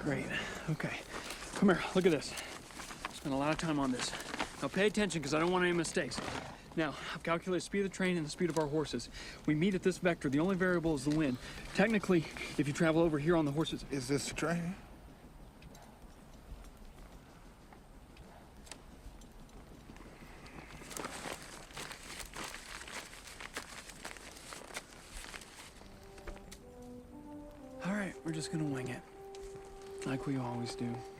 Great. Okay. Come here. Look at this. Spent a lot of time on this. Now pay attention because I don't want any mistakes. Now, I've calculated the speed of the train and the speed of our horses. We meet at this vector. The only variable is the wind. Technically, if you travel over here on the horses... Is this the train? All right, we're just gonna wing it. Like we always do.